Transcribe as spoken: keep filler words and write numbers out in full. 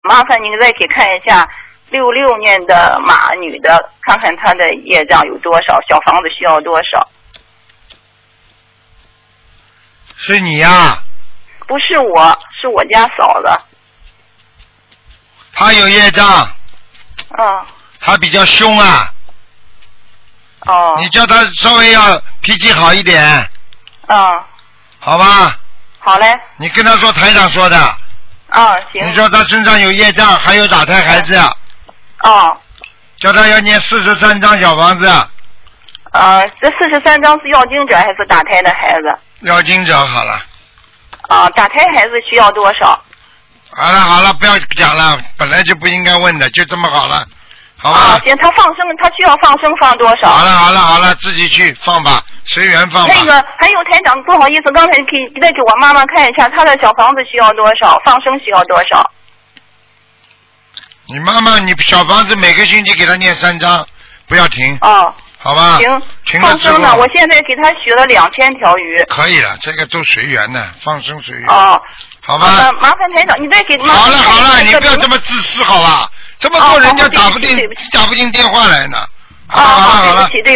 麻烦您再给看一下六六年的马女的，看看她的业障有多少，小房子需要多少？ 是你呀、啊？ 不是我，是我家嫂子。 她有业障。 嗯。 她比较凶啊。 哦。 你叫她稍微要脾气好一点。 嗯。 好吧。 好嘞。 你跟她说台长说的。 啊，行。 你说她身上有业障，还有打胎孩子。 哦。 叫她要念四十三张小房子。 呃，这四十三张是要经者还是打胎的孩子？ 要经者好了。 啊，打胎孩子需要多少？ 好了好了，不要讲了，本来就不应该问的，就这么好了，好吧？ 啊，行，他放生，他需要放生放多少？ 好了好了好了，自己去放吧，随缘放吧。 那个还有台长，不好意思，刚才可以再给我妈妈看一下，她的小房子需要多少，放生需要多少？ 你妈妈，你小房子每个星期给她念三张，不要停。 哦。 好吧。 行。 停了之后。 放生呢？我现在给他许了两千条鱼。 可以了，这个都随缘的，放生随缘。 哦。 好吧。 好麻烦台长，你再给妈妈。 好了好了，你不要这么自私，好吧？这么多人家打不进、 哦、 打不进电话来呢。 好了好了。 好了好了。